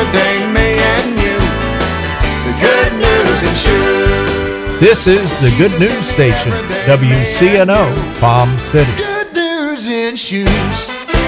every day, me and you. The Good News and Shoes. This is the Good News Station, WCNO, Palm City. Good News and Shoes.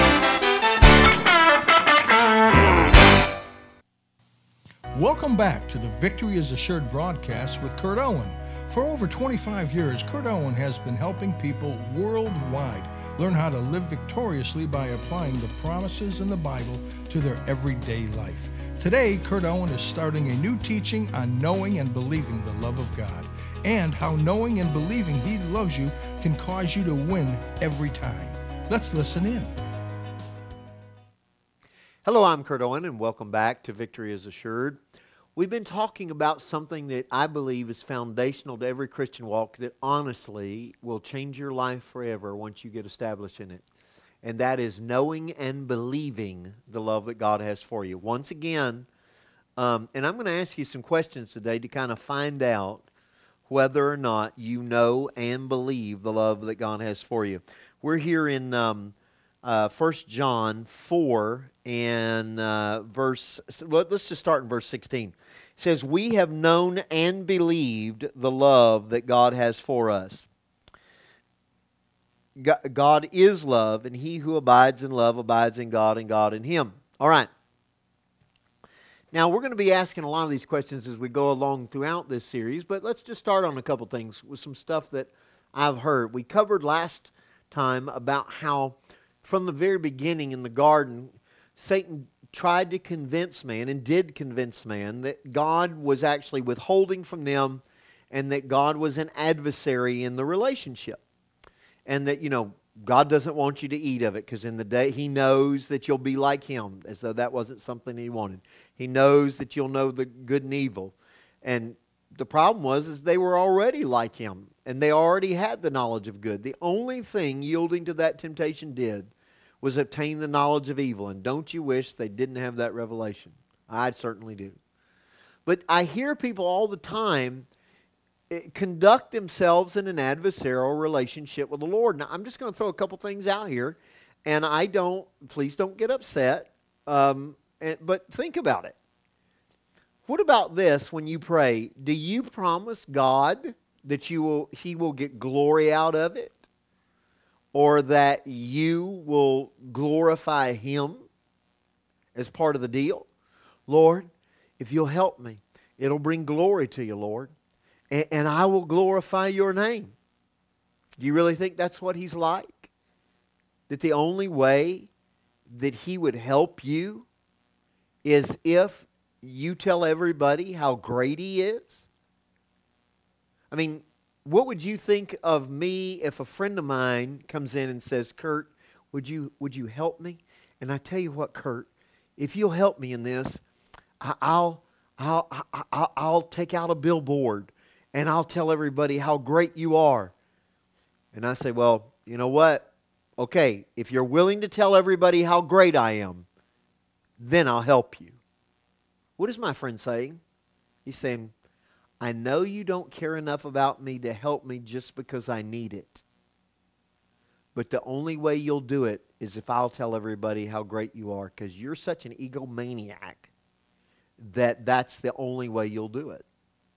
Welcome back to the Victory is Assured broadcast with Kurt Owen. For over 25 years, Kurt Owen has been helping people worldwide learn how to live victoriously by applying the promises in the Bible to their everyday life. Today, Kurt Owen is starting a new teaching on knowing and believing the love of God, and how knowing and believing He loves you can cause you to win every time. Let's listen in. Hello, I'm Kurt Owen, and welcome back to Victory is Assured. We've been talking about something that I believe is foundational to every Christian walk that honestly will change your life forever once you get established in it. And that is knowing and believing the love that God has for you. Once again, and I'm going to ask you some questions today to kind of find out whether or not you know and believe the love that God has for you. We're here in 1 John 4 and let's just start in verse 16. It says, "We have known and believed the love that God has for us. God is love, and he who abides in love abides in God, and God in him." All right. Now, we're going to be asking a lot of these questions as we go along throughout this series, but let's just start on a couple things with some stuff that I've heard. We covered last time about how from the very beginning in the garden, Satan tried to convince man and did convince man that God was actually withholding from them and that God was an adversary in the relationship. And that, God doesn't want you to eat of it because in the day He knows that you'll be like Him, as though that wasn't something He wanted. He knows that you'll know the good and evil. And the problem is they were already like Him and they already had the knowledge of good. The only thing yielding to that temptation did was obtain the knowledge of evil. And don't you wish they didn't have that revelation? I certainly do. But I hear people all the time conduct themselves in an adversarial relationship with the Lord. Now, I'm just going to throw a couple things out here, and please don't get upset, but think about it. What about this when you pray? Do you promise God that He will get glory out of it? Or that you will glorify Him as part of the deal? Lord, if you'll help me, it'll bring glory to you, Lord. And I will glorify your name. Do you really think that's what He's like? That the only way that He would help you is if you tell everybody how great He is? I mean, what would you think of me if a friend of mine comes in and says, "Kurt, would you help me?" And I tell you what, Kurt, if you'll help me in this, I'll take out a billboard and I'll tell everybody how great you are. And I say, "Well, you know what? Okay, if you're willing to tell everybody how great I am, then I'll help you." What is my friend saying? He's saying, "I know you don't care enough about me to help me just because I need it. But the only way you'll do it is if I'll tell everybody how great you are, because you're such an egomaniac that's the only way you'll do it."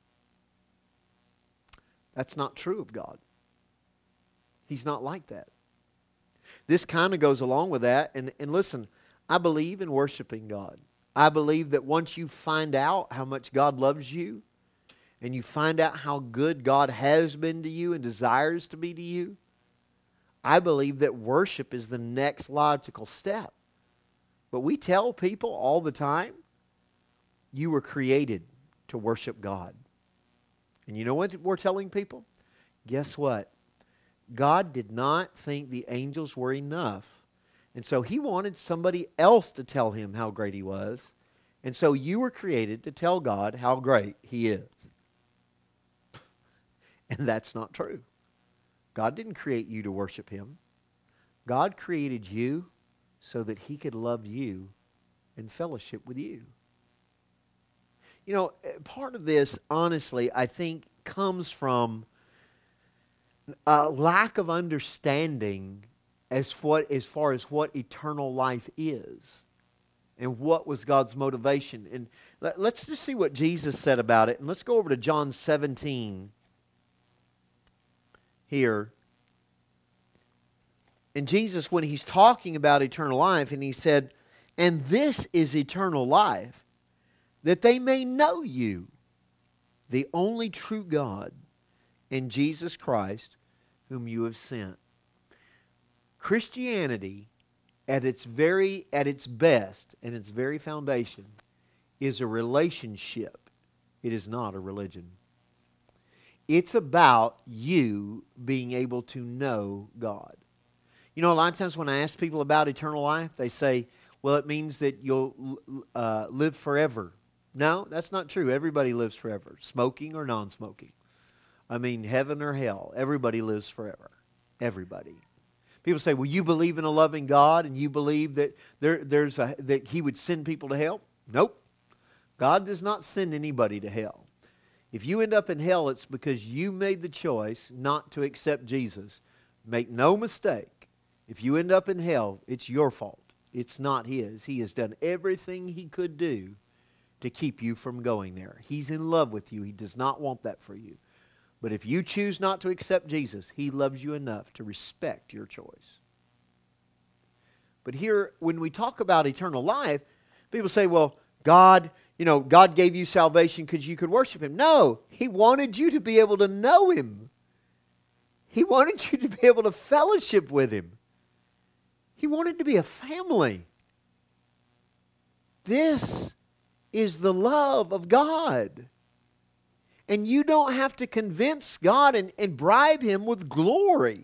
That's not true of God. He's not like that. This kind of goes along with that. And listen, I believe in worshiping God. I believe that once you find out how much God loves you, and you find out how good God has been to you and desires to be to you, I believe that worship is the next logical step. But we tell people all the time, you were created to worship God. And you know what we're telling people? Guess what? God did not think the angels were enough. And so He wanted somebody else to tell Him how great He was. And so you were created to tell God how great He is. And that's not true. God didn't create you to worship Him. God created you so that He could love you and fellowship with you. You know, part of this, honestly, I think comes from a lack of understanding as far as what eternal life is. and what was God's motivation. And let's just see what Jesus said about it. And let's go over to John 17 here. And Jesus, when he's talking about eternal life, and he said, "And this is eternal life, that they may know you, the only true God, and Jesus Christ, whom you have sent." Christianity, at its best and its very foundation, is a relationship. It is not a religion. It's about you being able to know God. You know, a lot of times when I ask people about eternal life, they say, well, it means that you'll live forever. No, that's not true. Everybody lives forever, smoking or non-smoking. I mean, heaven or hell, everybody lives forever. Everybody. People say, well, you believe in a loving God and you believe that that He would send people to hell? Nope. God does not send anybody to hell. If you end up in hell, it's because you made the choice not to accept Jesus. Make no mistake. If you end up in hell, it's your fault. It's not His. He has done everything He could do to keep you from going there. He's in love with you. He does not want that for you. But if you choose not to accept Jesus, He loves you enough to respect your choice. But here, when we talk about eternal life, people say, well, God gave you salvation because you could worship Him. No, He wanted you to be able to know Him. He wanted you to be able to fellowship with Him. He wanted to be a family. This is the love of God. And you don't have to convince God and bribe Him with glory.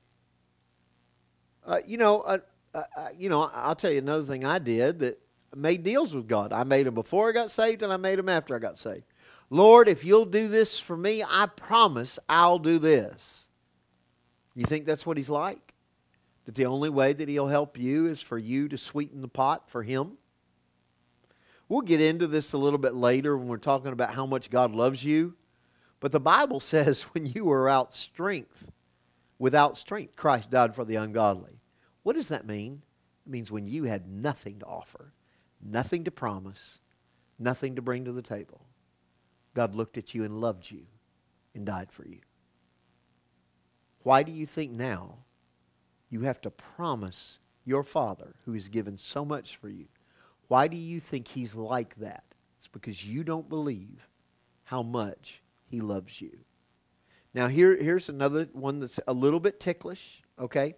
I'll tell you another thing I did that made deals with God. I made them before I got saved and I made them after I got saved. Lord, if you'll do this for me, I promise I'll do this. You think that's what He's like? That the only way that He'll help you is for you to sweeten the pot for Him? We'll get into this a little bit later when we're talking about how much God loves you. But the Bible says when you were without strength, Christ died for the ungodly. What does that mean? It means when you had nothing to offer, nothing to promise, nothing to bring to the table, God looked at you and loved you and died for you. Why do you think now you have to promise your Father, who has given so much for you? Why do you think He's like that? It's because you don't believe how much He loves you. Now here's another one that's a little bit ticklish, okay?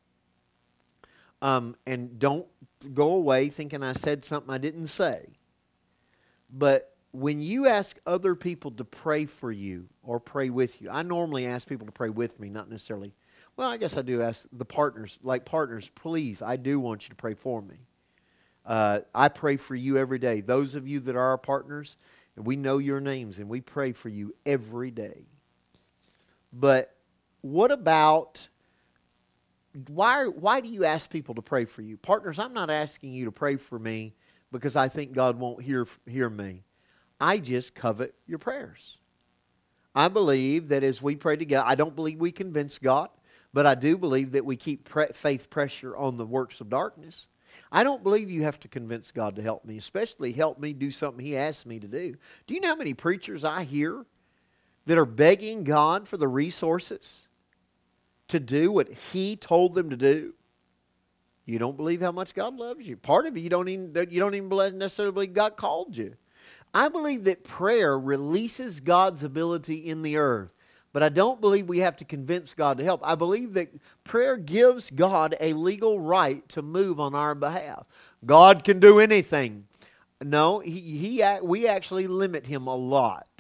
And don't go away thinking I said something I didn't say. But when you ask other people to pray for you or pray with you, I normally ask people to pray with me, not necessarily. Well, I guess I do ask the partners, please, I do want you to pray for me. I pray for you every day. Those of you that are our partners, and we know your names, and we pray for you every day. But what about, why do you ask people to pray for you? Partners, I'm not asking you to pray for me because I think God won't hear me. I just covet your prayers. I believe that as we pray together, I don't believe we convince God, but I do believe that we keep faith pressure on the works of darkness. I don't believe you have to convince God to help me, especially help me do something He asks me to do. Do you know how many preachers I hear that are begging God for the resources to do what He told them to do? You don't believe how much God loves you. Part of it, you don't even necessarily believe God called you. I believe that prayer releases God's ability in the earth. But I don't believe we have to convince God to help. I believe that prayer gives God a legal right to move on our behalf. God can do anything. No, we actually limit Him a lot.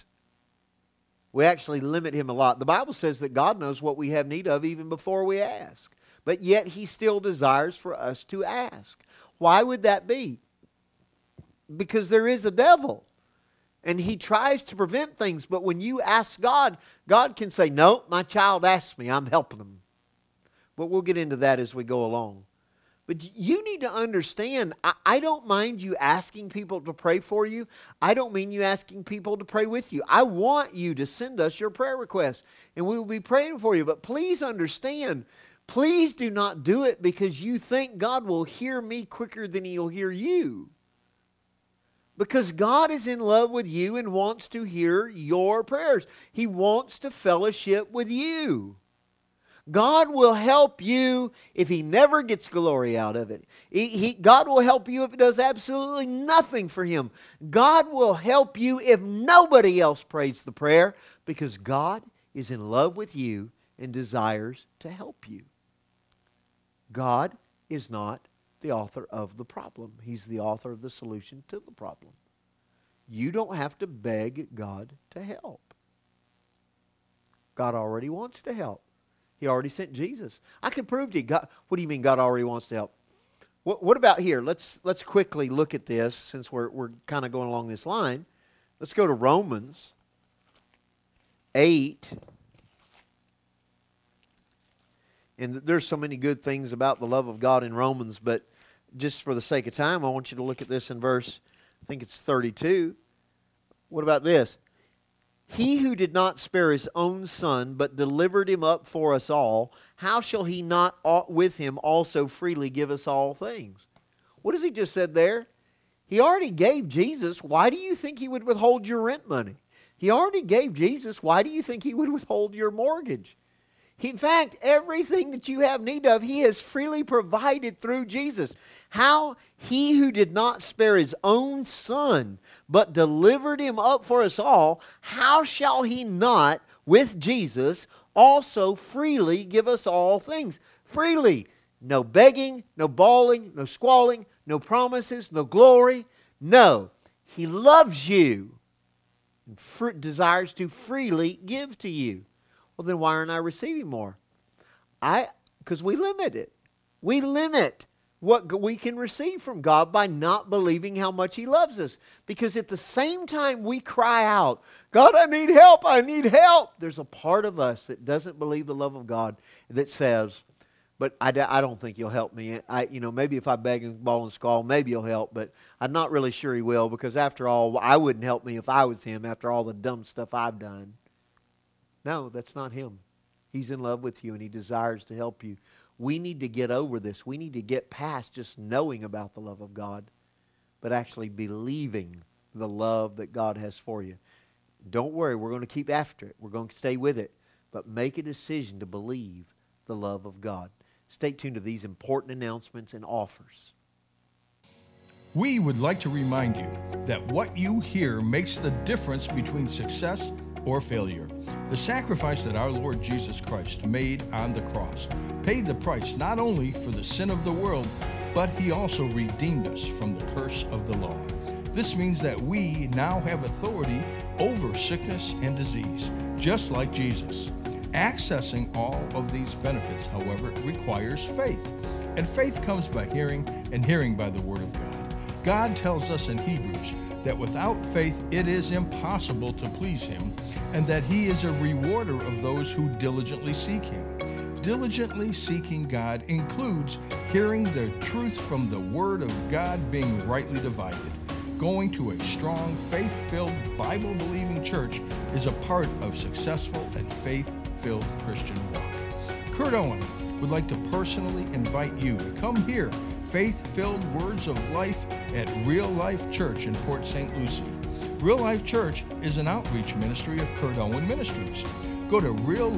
We actually limit Him a lot. The Bible says that God knows what we have need of even before we ask. But yet He still desires for us to ask. Why would that be? Because there is a devil. And he tries to prevent things. But when you ask God, God can say, no, my child asked me, I'm helping them. But we'll get into that as we go along. But you need to understand, I don't mind you asking people to pray for you. I don't mean you asking people to pray with you. I want you to send us your prayer requests. And we will be praying for you. But please understand, please do not do it because you think God will hear me quicker than He'll hear you. Because God is in love with you and wants to hear your prayers. He wants to fellowship with you. God will help you if He never gets glory out of it. God will help you if it does absolutely nothing for Him. God will help you if nobody else prays the prayer, because God is in love with you and desires to help you. God is not the author of the problem. He's the author of the solution to the problem. You don't have to beg God to help. God already wants to help. He already sent Jesus. I can prove to you. God, what do you mean God already wants to help? What about here? Let's quickly look at this since we're kind of going along this line. Let's go to Romans 8. And there's so many good things about the love of God in Romans, but just for the sake of time, I want you to look at this in verse, I think it's 32. What about this? He who did not spare His own Son, but delivered Him up for us all, how shall He not with Him also freely give us all things? What has He just said there? He already gave Jesus. Why do you think He would withhold your rent money? He already gave Jesus. Why do you think He would withhold your mortgage? In fact, everything that you have need of, He has freely provided through Jesus. How He who did not spare His own Son, but delivered Him up for us all, how shall He not, with Jesus, also freely give us all things? Freely. No begging, no bawling, no squalling, no promises, no glory. No. He loves you and desires to freely give to you. Well, then why aren't I receiving more? Because we limit it. We limit what we can receive from God by not believing how much He loves us. Because at the same time we cry out, God, I need help, I need help. There's a part of us that doesn't believe the love of God that says, but I don't think You'll help me. Maybe if I beg and bawl and squall, maybe You'll help, but I'm not really sure He will, because after all, I wouldn't help me if I was Him after all the dumb stuff I've done. No, that's not Him. He's in love with you and He desires to help you. We need to get over this. We need to get past just knowing about the love of God, but actually believing the love that God has for you. Don't worry, we're going to keep after it. We're going to stay with it, but make a decision to believe the love of God. Stay tuned to these important announcements and offers. We would like to remind you that what you hear makes the difference between success or failure. The sacrifice that our Lord Jesus Christ made on the cross paid the price not only for the sin of the world, but He also redeemed us from the curse of the law. This means that we now have authority over sickness and disease, just like Jesus. Accessing all of these benefits, however, requires faith. And faith comes by hearing, and hearing by the Word of God. God tells us in Hebrews that without faith it is impossible to please Him, and that He is a rewarder of those who diligently seek Him. Diligently seeking God includes hearing the truth from the Word of God being rightly divided. Going to a strong, faith-filled, Bible-believing church is a part of successful and faith-filled Christian walk. Kurt Owen would like to personally invite you to come hear faith-filled words of life at Real Life Church in Port St. Lucie. Real Life Church is an outreach ministry of Kurt Owen Ministries. Go to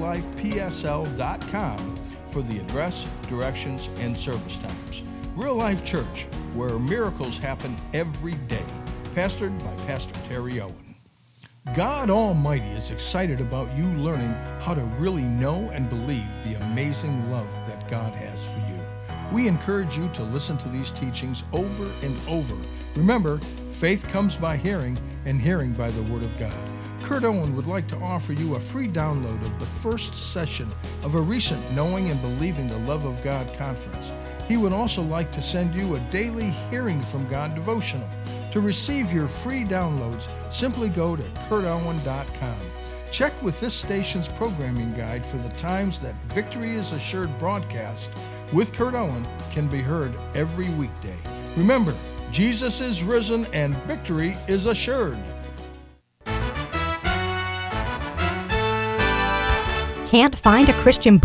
reallifepsl.com for the address, directions, and service times. Real Life Church, where miracles happen every day. Pastored by Pastor Terry Owen. God Almighty is excited about you learning how to really know and believe the amazing love that God has for you. We encourage you to listen to these teachings over and over. Remember, faith comes by hearing, and hearing by the Word of God. Kurt Owen would like to offer you a free download of the first session of a recent Knowing and Believing the Love of God conference. He would also like to send you a daily Hearing from God devotional. To receive your free downloads, simply go to kurtowen.com. Check with this station's programming guide for the times that Victory is Assured broadcast with Kurt Owen can be heard every weekday. Remember, Jesus is risen and victory is assured. Can't find a Christian book